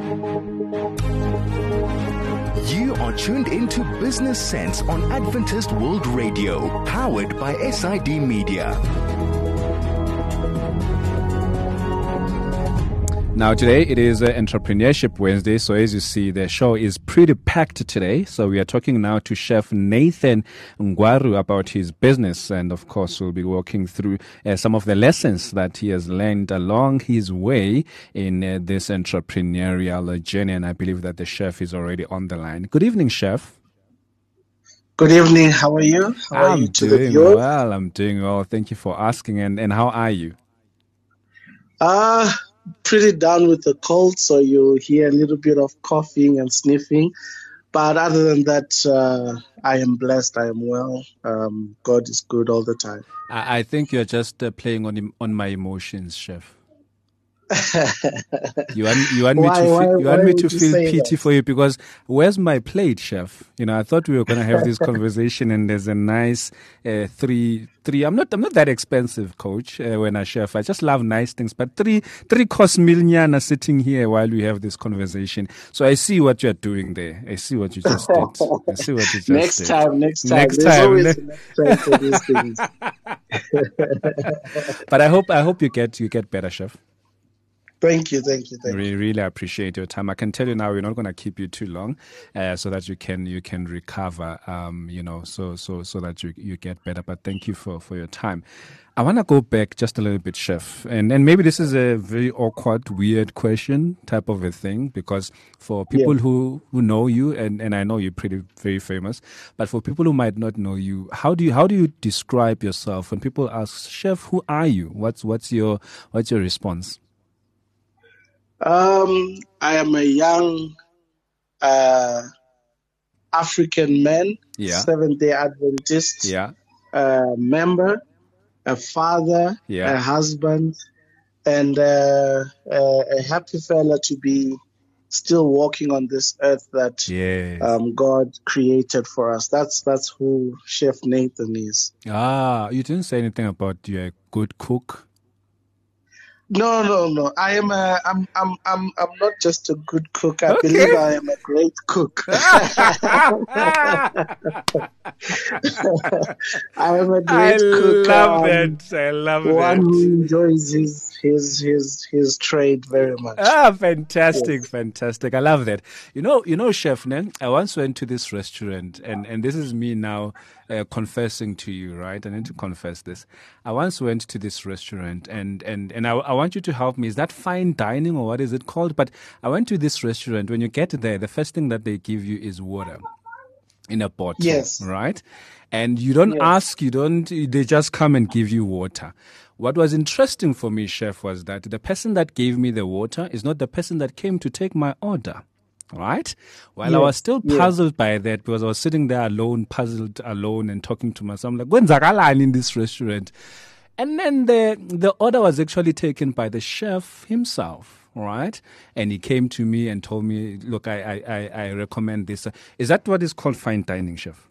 You are tuned into Business Sense on Adventist World Radio, powered by SID Media. Now, today it is Entrepreneurship Wednesday, so as you see, the show is pretty packed today. So we are talking now to Chef Nathan Ngwaru about his business, and of course we'll be walking through some of the lessons that he has learned along his way in this entrepreneurial journey, and I believe that the chef is already on the line. Good evening, Chef. Good evening. How are you? How are you to the viewers? I'm doing well. Thank you for asking. And how are you? Pretty down with the cold, so you'll hear a little bit of coughing and sniffing. But other than that, I am blessed. I am well. God is good all the time. I think you're just playing on my emotions, Chef. You want me to feel pity for you, because where's my plate, Chef? You know, I thought we were going to have this conversation, and there's a nice three. I'm not that expensive, Coach. When I chef, I just love nice things. But three course million are sitting here while we have this conversation. So I see what you're doing there. I see what you just did. I see what you just next did. Time. There's always a next time for these things. But I hope you get better, Chef. Thank you. Really appreciate your time. I can tell you now, we're not going to keep you too long, so that you can recover, so that you get better. But thank you for your time. I want to go back just a little bit, Chef, and maybe this is a very awkward, weird question type of a thing, because for people who know you, and I know you're very famous, but for people who might not know you, how do you describe yourself when people ask, Chef, who are you? What's your response? I am a young African man, Seventh-day Adventist member, a father, a husband, and a happy fella to be still walking on this earth that God created for us. That's who Chef Nathan is. You didn't say anything about you're a good cook. No. I'm not just a good cook. I believe I am a great cook. I am a great cook. I love it. One who enjoys his trade very much. Fantastic. I love that. You know, Chef, I once went to this restaurant, and this is me now confessing to you, right? I need to confess this. I once went to this restaurant, and I want you to help me. Is that fine dining, or what is it called? But I went to this restaurant. When you get there, the first thing that they give you is water in a bottle, right? And you don't ask, they just come and give you water. What was interesting for me, Chef, was that the person that gave me the water is not the person that came to take my order. Right? While I was still puzzled by that, because I was sitting there alone, puzzled alone, and talking to myself, like, when's Zagalan in this restaurant? And then the order was actually taken by the chef himself, right? And he came to me and told me, look, I recommend this. Is that what is called fine dining, Chef?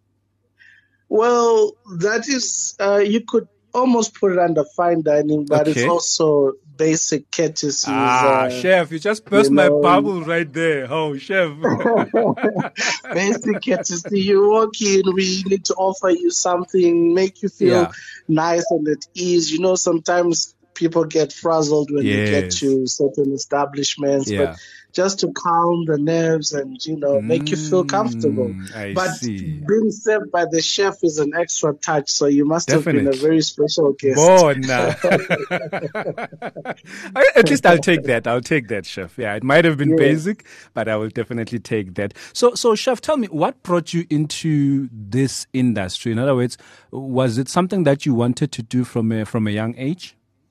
Well, that is, you could almost put it under fine dining, but it's also basic courtesy. Chef, you just burst my bubble right there. Oh, Chef. Basic courtesy. You walk in, we need to offer you something, make you feel nice and at ease. You know, sometimes people get frazzled when they get to certain establishments, but just to calm the nerves and, make you feel comfortable. But being served by the chef is an extra touch, so you must have been a very special guest. At least I'll take that, Chef. Yeah, it might have been basic, but I will definitely take that. So, Chef, tell me, what brought you into this industry? In other words, was it something that you wanted to do from a young age?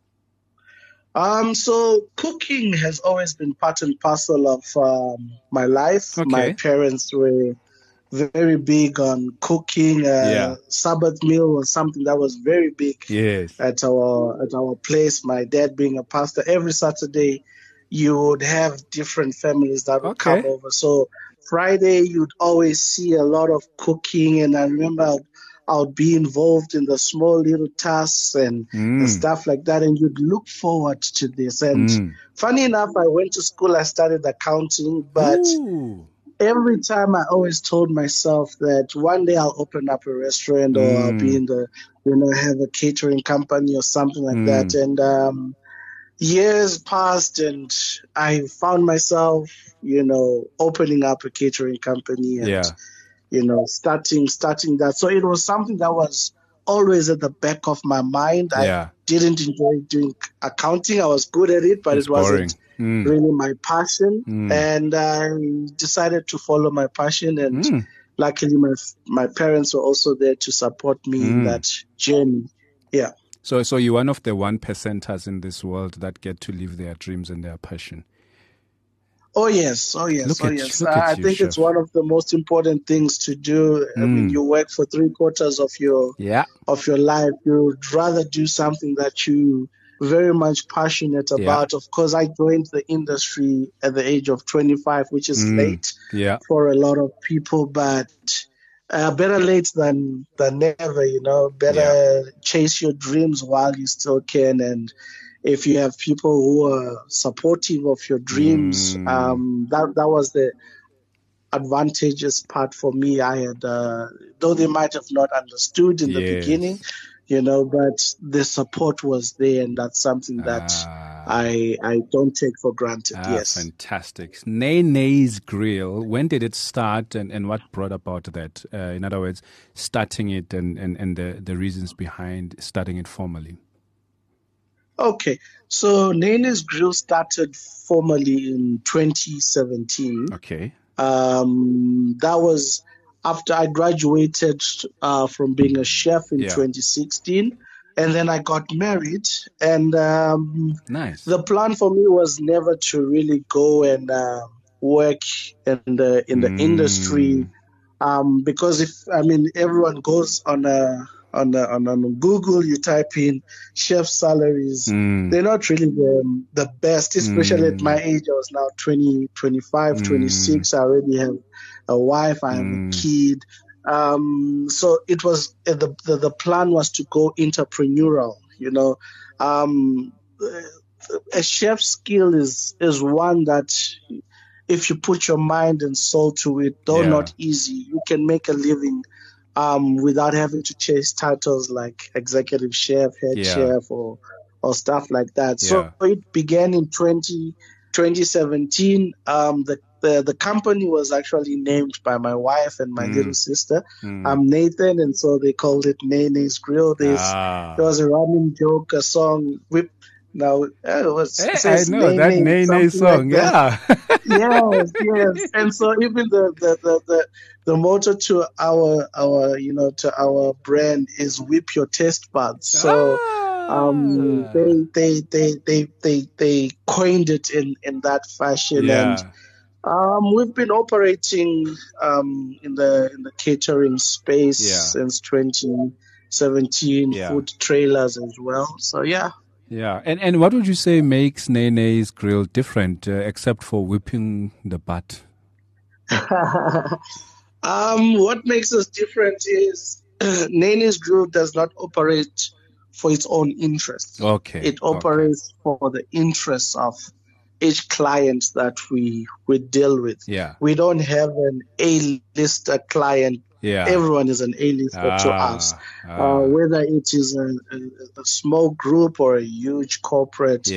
So cooking has always been part and parcel of my life. Okay. My parents were very big on cooking. Sabbath meal was something that was very big at our place. My dad being a pastor, every Saturday you would have different families that would come over. So Friday you'd always see a lot of cooking, and I remember I would be involved in the small little tasks and stuff like that. And you'd look forward to this. And funny enough, I went to school, I studied accounting, but every time I always told myself that one day I'll open up a restaurant or I'll be in the, have a catering company or something like that. And years passed and I found myself, opening up a catering company and, starting that. So it was something that was always at the back of my mind. I didn't enjoy doing accounting. I was good at it, but it wasn't really my passion. And I decided to follow my passion. And luckily, my parents were also there to support me in that journey. Yeah. So you're one of the 1%ers in this world that get to live their dreams and their passion. Oh yes. I think it's one of the most important things to do. I mean, you work for 3/4 of your life. You'd rather do something that you very much passionate about. Of course, I joined the industry at the age of 25, which is late for a lot of people, but better late than never. Better chase your dreams while you still can. And if you have people who are supportive of your dreams, that was the advantageous part for me. I had, though they might have not understood in the beginning, but the support was there, and that's something that I don't take for granted. Yes. Fantastic. Nene's Grill, when did it start and what brought about that? In other words, starting it and the reasons behind starting it formally. Okay, so Nene's Grill started formally in 2017. Okay. That was after I graduated from being a chef in 2016, and then I got married. And nice. The plan for me was never to really go and work in the industry, because everyone goes on Google, you type in chef salaries. They're not really the best, especially at my age. I was now 25, 26. I already have a wife. I have a kid. So it was the plan was to go entrepreneurial. A chef's skill is one that if you put your mind and soul to it, though not easy, you can make a living without having to chase titles like executive chef, head chef, or stuff like that. So it began in 2017. The company was actually named by my wife and my little sister. I'm Nathan, and so they called it Nene's Grill. There was a running joke, a song. Now it was. I know that Nene song. Like yes. And so even the motto to our brand is "Whip your taste buds." So they coined it in that fashion, and we've been operating in the catering space since 2017. Food trailers as well. So yeah. Yeah, and what would you say makes Nene's Grill different, except for whipping the butt? What makes us different is Nene's Grill does not operate for its own interests. Okay. It operates for the interests of each client that we deal with. Yeah. We don't have an A-lister client. Yeah. Everyone is an A-lister to us. Whether it is a small group or a huge corporate,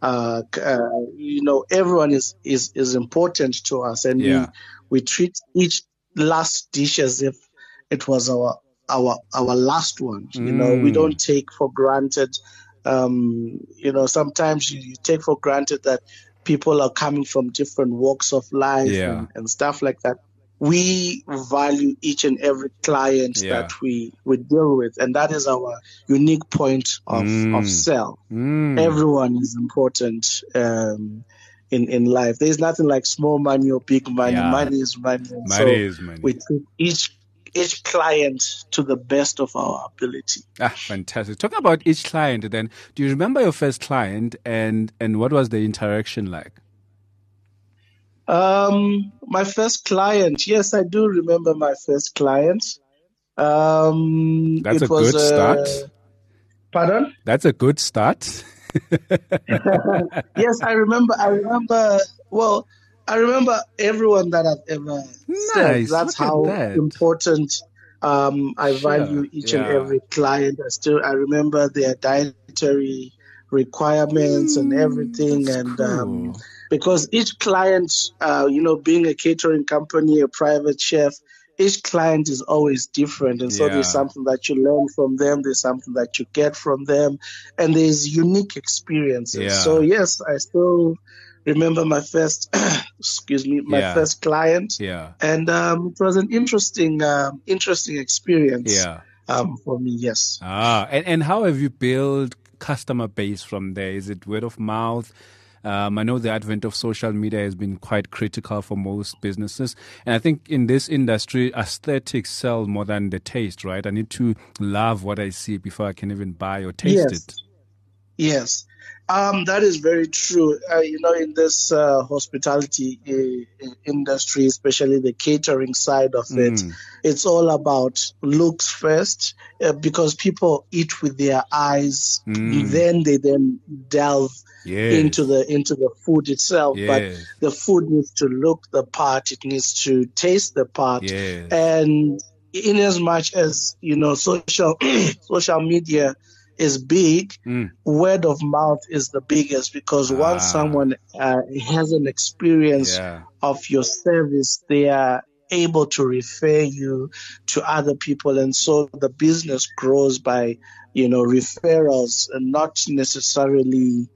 everyone is important to us, and we treat each last dish as if it was our last one. We don't take for granted. Sometimes you take for granted that people are coming from different walks of life and stuff like that. We value each and every client that we deal with, and that is our unique point of sell. Everyone is important in life. There's nothing like small money or big money. Money is money. Money is money. We treat each client to the best of our ability. Fantastic. Talking about each client then, do you remember your first client and what was the interaction like? My first client, yes, I do remember my first client. That's a good start. Pardon? That's a good start. Yes, I remember. Well, I remember everyone that I've ever served. That's how important I value each and every client. I remember their dietary requirements and everything, and cool. Because each client, being a catering company, a private chef, each client is always different. And so there's something that you learn from them. There's something that you get from them. And there's unique experiences. Yeah. So, yes, I still remember my first, first client. Yeah. And it was an interesting experience for me, yes. And how have you built customer base from there? Is it word of mouth? I know the advent of social media has been quite critical for most businesses. And I think in this industry, aesthetics sell more than the taste, right? I need to love what I see before I can even buy or taste it. Yes. That is very true. In this hospitality industry, especially the catering side of it, it's all about looks first, because people eat with their eyes, then they delve into the food itself. But the food needs to look the part, it needs to taste the part, and in as much as social media is big, word of mouth is the biggest, because once someone has an experience of your service, they are able to refer you to other people, and so the business grows by referrals, and not necessarily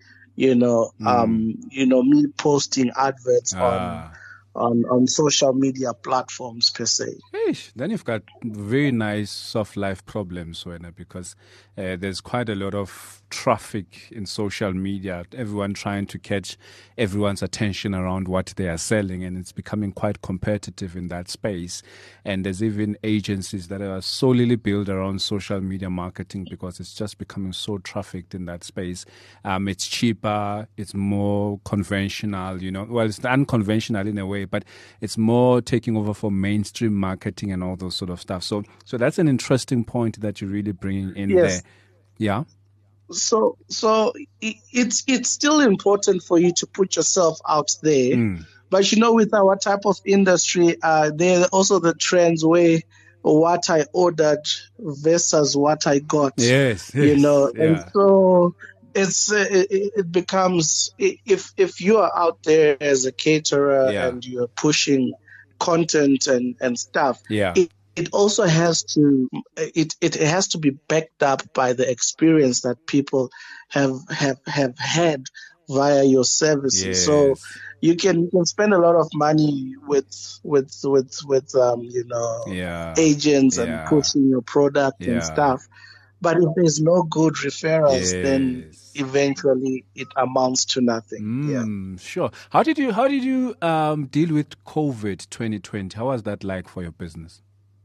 me posting adverts on social media platforms per se. Then you've got very nice soft life problems, Wena, because there's quite a lot of traffic in social media, everyone trying to catch everyone's attention around what they are selling, and it's becoming quite competitive in that space. And there's even agencies that are solely built around social media marketing, because it's just becoming so trafficked in that space. It's cheaper, it's more conventional, well, it's unconventional in a way, but it's more taking over for mainstream marketing and all those sort of stuff. So that's an interesting point that you're really bringing in there. Yeah. So it's still important for you to put yourself out there. But with our type of industry, there are also the trends where what I ordered versus what I got. Yes. And so it becomes, if you are out there as a caterer and you're pushing content and stuff, it also has to be backed up by the experience that people have had via your services. So you can spend a lot of money with agents and pushing your product and stuff, but if there's no good referrals, then eventually it amounts to nothing. Sure. How did you deal with COVID 2020? How was that like for your business?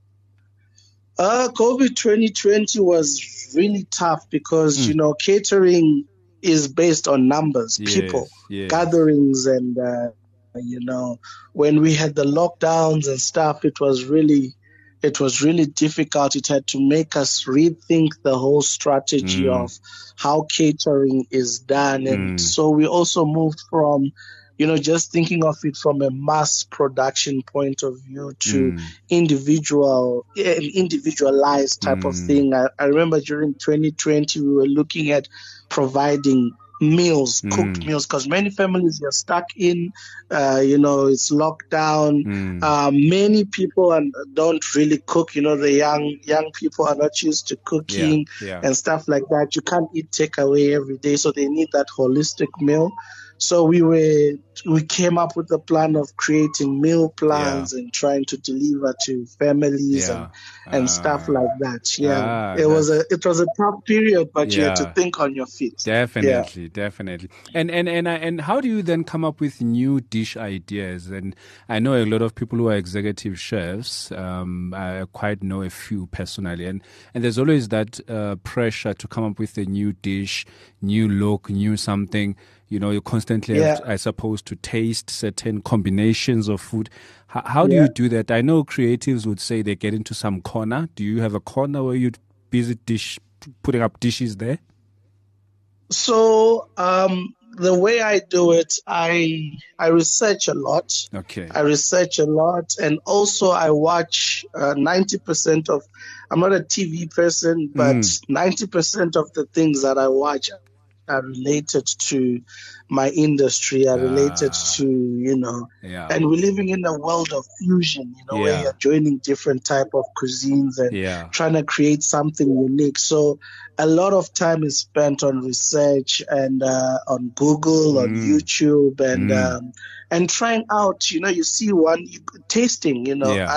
COVID 2020 was really tough because, catering is based on numbers, people, gatherings. And, when we had the lockdowns and stuff, it was really difficult. It had to make us rethink the whole strategy of how catering is done. And so we also moved from, just thinking of it from a mass production point of view to individualized type of thing. I remember during 2020, we were looking at providing meals, cooked meals, because many families are stuck in, it's lockdown. Many people don't really cook. The young people are not used to cooking and stuff like that. You can't eat takeaway every day, so they need that holistic meal. So we came up with a plan of creating meal plans and trying to deliver to families and stuff like that. It was a tough period, but you had to think on your feet. Definitely. And how do you then come up with new dish ideas? And I know a lot of people who are executive chefs. I quite know a few personally, and there's always that pressure to come up with a new dish, new look, new something. You constantly have, I suppose, to taste certain combinations of food. How do you do that? I know creatives would say they get into some corner. Do you have a corner where you'd busy putting up dishes there? So the way I do it, I research a lot. Okay. I research a lot, and also I watch 90% of. I'm not a TV person, but 90% of the things that I watch are related to my industry, are related to, and we're living in a world of fusion, where you're joining different type of cuisines and trying to create something unique. So a lot of time is spent on research and on Google, on YouTube, and trying out, you see tasting,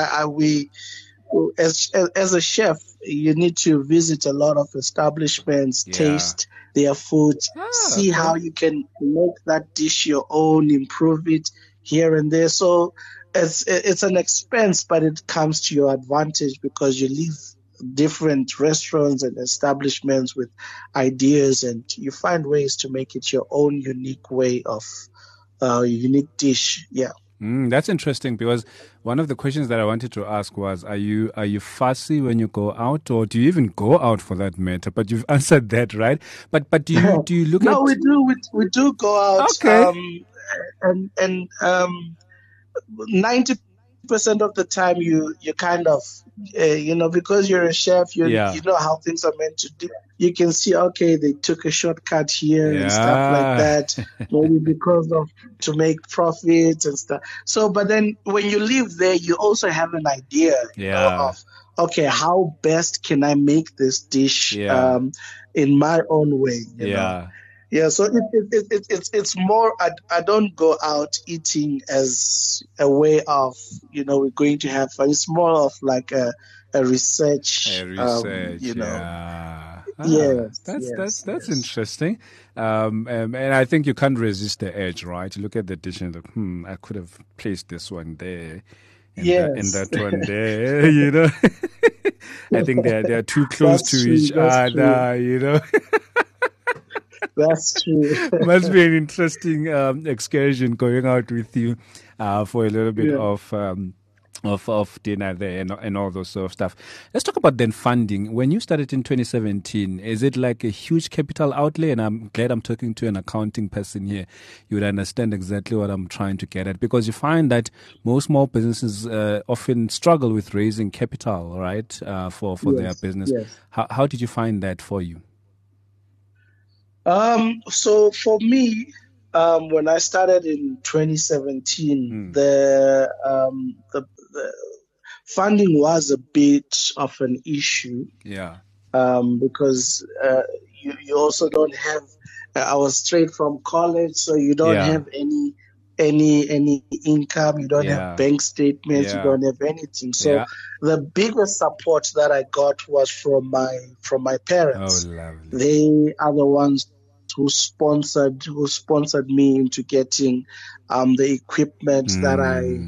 as a chef, you need to visit a lot of establishments, taste their food, see how you can make that dish your own, improve it here and there. So it's an expense, but it comes to your advantage because you leave different restaurants and establishments with ideas, and you find ways to make it your own unique way of unique dish. Yeah. That's interesting, because one of the questions that I wanted to ask was, are you fussy when you go out, or do you even go out for that matter? But you've answered that, right? But do you look at? No, we do go out. Okay. And 90% of the time you kind of because you're a chef, you know how things are meant to do. You can see, okay, they took a shortcut here and stuff like that, maybe because of to make profits and stuff. So, but then when you live there, you also have an idea of, okay, how best can I make this dish in my own way? You know? Yeah, so it's more. I don't go out eating as a way of we're going to have fun. It's more of like a research. Yes, that's interesting. And I think you can't resist the edge, right? You look at the dish and I could have placed this one there. And that one there. I think they're too close to each other. That's true. Must be an interesting excursion going out with you for a little bit of dinner there and all those sort of stuff. Let's talk about then funding. When you started in 2017, is it like a huge capital outlay? And I'm glad I'm talking to an accounting person here. You would understand exactly what I'm trying to get at, because you find that most small businesses often struggle with raising capital, right, for their business. Yes. How did you find that for you? So for me, when I started in 2017, the funding was a bit of an issue. Yeah. Because you also don't have. I was straight from college, so you don't have any income. You don't have bank statements. You don't have anything. So the biggest support that I got was from my parents. Oh, lovely. They are the ones who sponsored me into getting the equipment that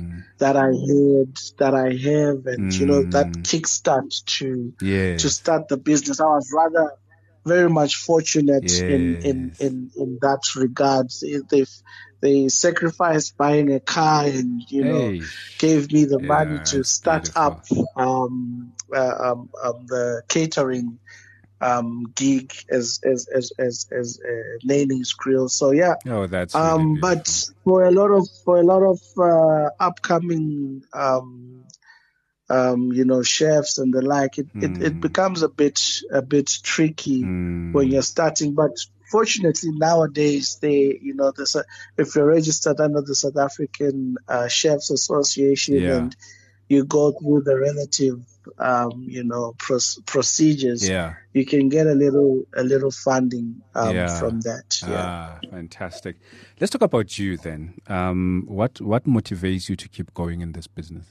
I have, and that kickstart to start the business. I was rather very much fortunate in that regard. They sacrificed buying a car and gave me the money to start up the catering gig as Nanny's Grill. So that's really but for a lot of upcoming chefs and the like, it becomes a bit tricky when you're starting. But fortunately nowadays if you're registered under the South African Chefs Association and you go through the relative procedures, you can get a little funding from that. Fantastic. Let's talk about you then. What motivates you to keep going in this business?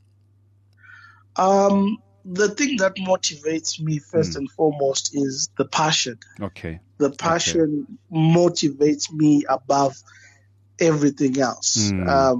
The thing that motivates me first and foremost is the passion. Okay. The passion motivates me above everything else.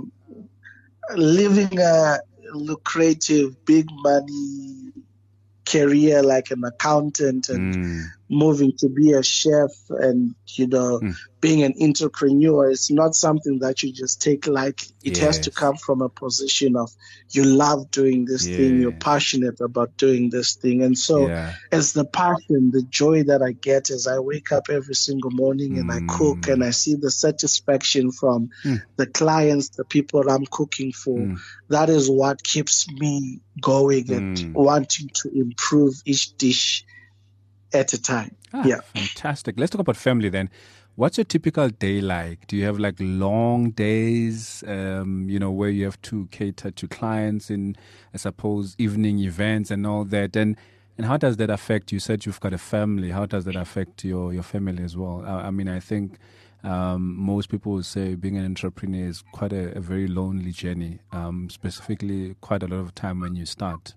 Living a lucrative, big money career like an accountant and moving to be a chef and, being an entrepreneur is not something that you just take lightly. It has to come from a position of you love doing this thing, you're passionate about doing this thing. And so it's the passion, the joy that I get as I wake up every single morning and I cook and I see the satisfaction from the clients, the people I'm cooking for. That is what keeps me going and wanting to improve each dish at a time. Fantastic. Let's talk about family then. What's your typical day like? Do you have like long days, where you have to cater to clients in, I suppose, evening events and all that? And how does that affect, you said you've got a family, how does that affect your family as well? I think most people would say being an entrepreneur is quite a very lonely journey, specifically quite a lot of time when you start.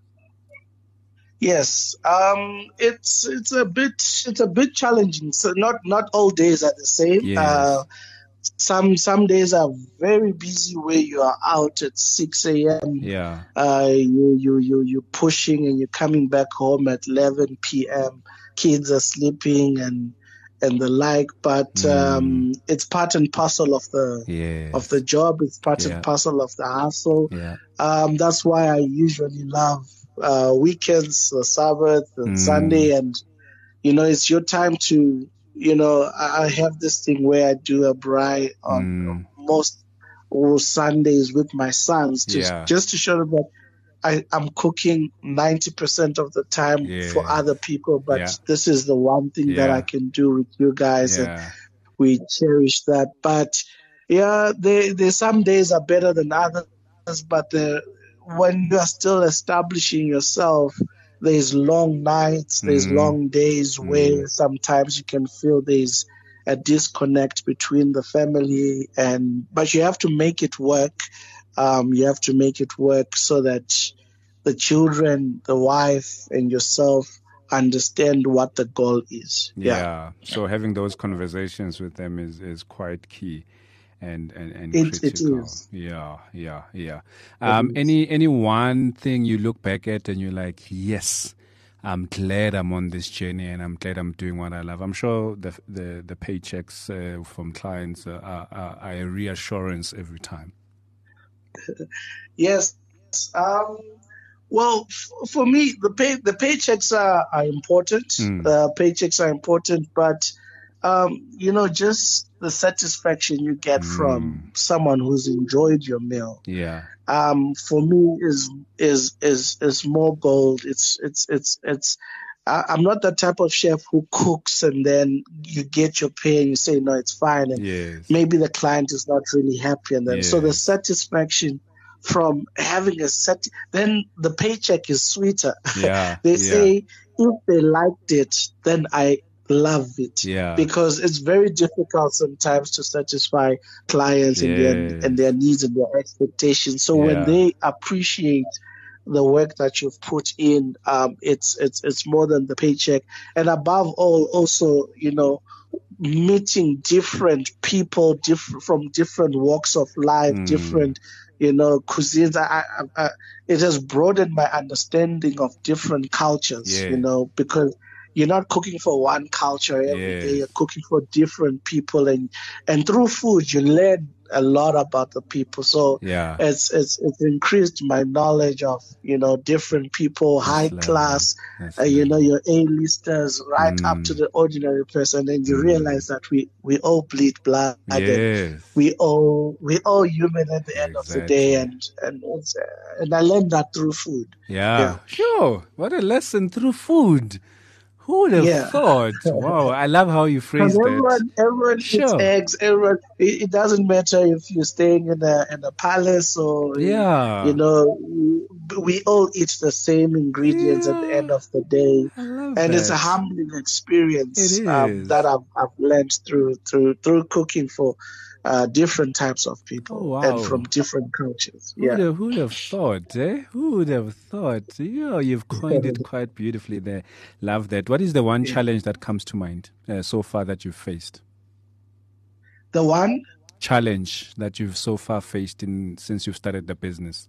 Yes, it's a bit challenging. So not all days are the same. Yes. Some days are very busy where you are out at 6 a.m. Yeah. You're pushing and you're coming back home at 11 p.m. Kids are sleeping and the like, but it's part and parcel of the job. It's part and parcel of the hustle. Yeah. That's why I usually love weekends, Sabbath and Sunday, and it's your time to, I have this thing where I do a braai on most Sundays with my sons, just to show them that I'm cooking 90% of the time for other people, but this is the one thing that I can do with you guys, and we cherish that. But there's some days are better than others, but when you are still establishing yourself, there's long nights, there's long days where sometimes you can feel there's a disconnect between the family, but you have to make it work. You have to make it work so that the children, the wife, and yourself understand what the goal is. Yeah. So having those conversations with them is quite key. And critical. It is. Yeah. Any one thing you look back at and you're like, yes, I'm glad I'm on this journey and I'm glad I'm doing what I love. I'm sure the paychecks from clients are a reassurance every time. Yes. Well, for me, the paychecks are important. Paychecks are important, but just the satisfaction you get from someone who's enjoyed your meal. Yeah. For me is more gold. I'm not the type of chef who cooks and then you get your pay and you say, no, it's fine. And maybe the client is not really happy. And then, so the satisfaction from having then the paycheck is sweeter. They say if they liked it, then I love it, because it's very difficult sometimes to satisfy clients and their needs and their expectations. So when they appreciate the work that you've put in, it's more than the paycheck. And above all, also, meeting different people, from different walks of life, different cuisines. It has broadened my understanding of different cultures, because you're not cooking for one culture every day. You're cooking for different people, and through food you learn a lot about the people. So it's increased my knowledge of different people, high class, your A-listers, right up to the ordinary person, and you realize that we all bleed blood. And we all human at the end of the day, and I learned that through food. Sure, what a lesson through food. Who would have thought? Wow, I love how you phrased it. Everyone eats eggs. It doesn't matter if you're staying in a palace or we all eat the same ingredients at the end of the day, and it's a humbling experience that I've learned through cooking for different types of people and from different cultures. Who would have thought, eh? Who would have thought? You've coined it quite beautifully there. Love that. What is the one challenge that comes to mind so far that you've faced? The one challenge that you've so far faced since you've started the business?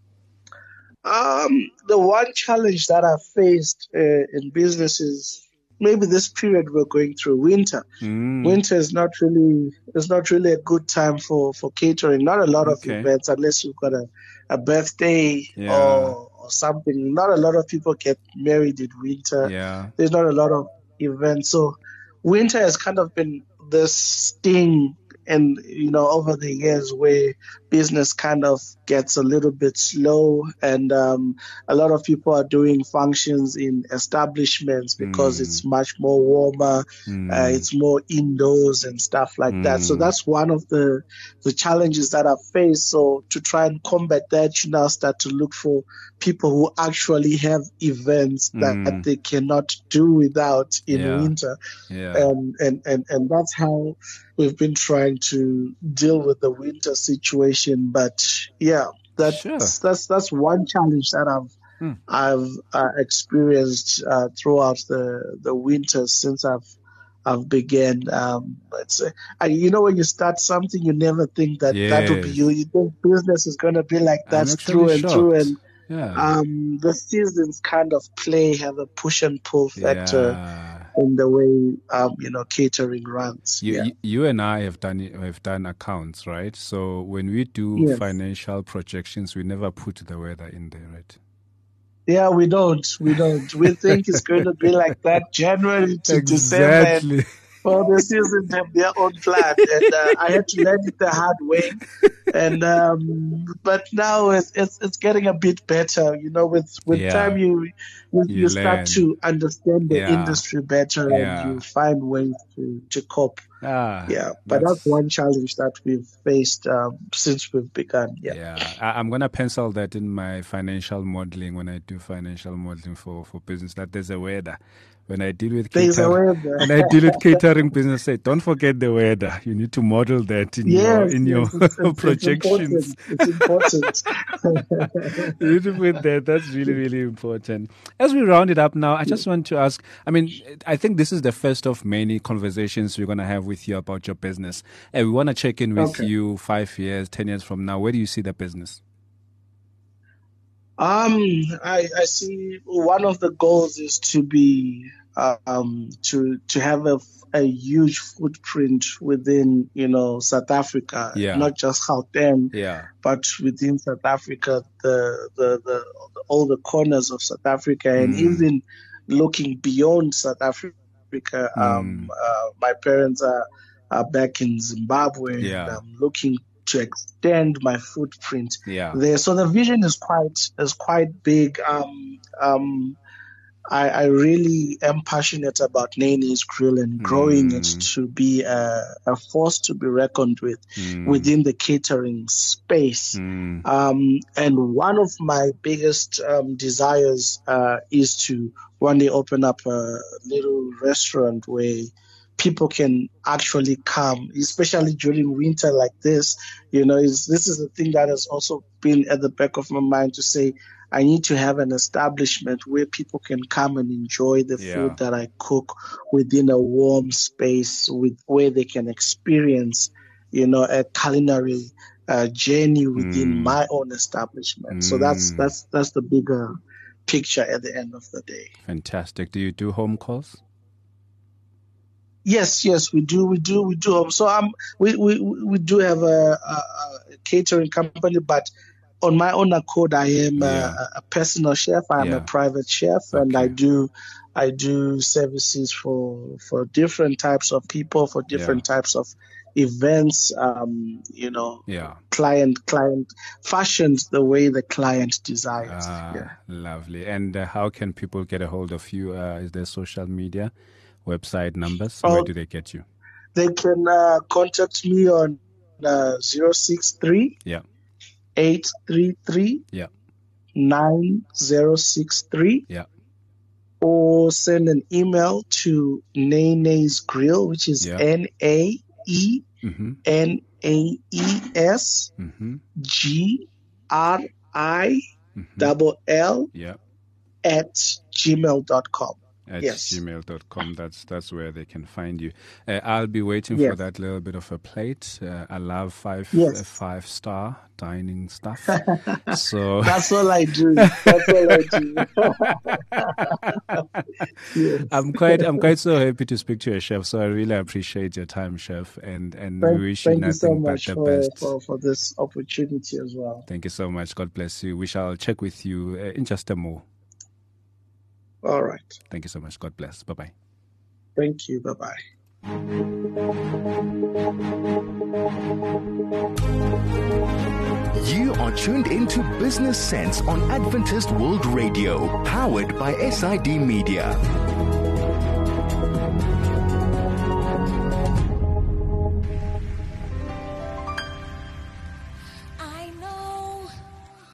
The one challenge that I've faced in business is maybe this period we're going through, winter. Winter is not really a good time for catering. Not a lot of events unless you've got a birthday or something. Not a lot of people get married in winter. Yeah. There's not a lot of events. So winter has kind of been this thing, and over the years where business kind of gets a little bit slow, and a lot of people are doing functions in establishments because it's much more warmer, it's more indoors and stuff like that. So that's one of the challenges that I've faced. So to try and combat that, you now start to look for people who actually have events that they cannot do without in winter. And that's how we've been trying to deal with the winter situation. But that's one challenge that I've experienced throughout the winter since I've began. When you start something, you never think that will be you. You think business is going to be like that through and through, and the seasons kind of have a push and pull factor in the way catering runs. You and I have done accounts, right? So when we do financial projections, we never put the weather in there, right? Yeah, we don't. We think it's going to be like that January to December. For the season to have their own plan, and I had to learn it the hard way. And but now it's getting a bit better. With time you start to understand the industry better, and you find ways to cope. But that's one challenge that we've faced since we've begun. I'm gonna pencil that in my financial modeling when I do financial modeling for business. That there's a weather. When I deal with catering business, say don't forget the weather. You need to model that in your projections. It's important. You need to put that. That's really, really important. As we round it up now, I just want to ask. I think this is the first of many conversations we're going to have with you about your business, and we want to check in with you 5 years, 10 years from now. Where do you see the business? I see one of the goals is to be to have a huge footprint within South Africa, not just Gauteng, but within South Africa, the all the corners of South Africa, and even looking beyond South Africa. My parents are back in Zimbabwe, and I'm looking to extend my footprint there. So the vision is quite big. I really am passionate about Nene's Grill and growing it to be a force to be reckoned with within the catering space. And one of my biggest desires is to one day open up a little restaurant where people can actually come, especially during winter like this. This is the thing that has also been at the back of my mind, to say I need to have an establishment where people can come and enjoy the food that I cook within a warm space, where they can experience, a culinary journey within my own establishment. So that's the bigger picture at the end of the day. Fantastic. Do you do home calls? Yes, we do. So we do have a catering company, but on my own accord, I am a personal chef. I'm a private chef, and I do services for different types of people, for different types of events. Client fashions the way the client desires. Lovely. And how can people get a hold of you? Is there social media? Website numbers, where do they get you? They can contact me on 063 833 9063, or send an email to Nene's Grill, which is NAENAES GRILL at gmail.com. gmail.com. That's where they can find you. I'll be waiting for that little bit of a plate. I love five-star dining stuff. So that's all I do. Yes. I'm quite so happy to speak to you, Chef. So I really appreciate your time, Chef, and we wish you nothing but the best for this opportunity as well. Thank you so much. God bless you. We shall check with you in just a more. All right. Thank you so much. God bless. Bye-bye. Thank you. Bye-bye. You are tuned into Business Sense on Adventist World Radio, powered by SID Media.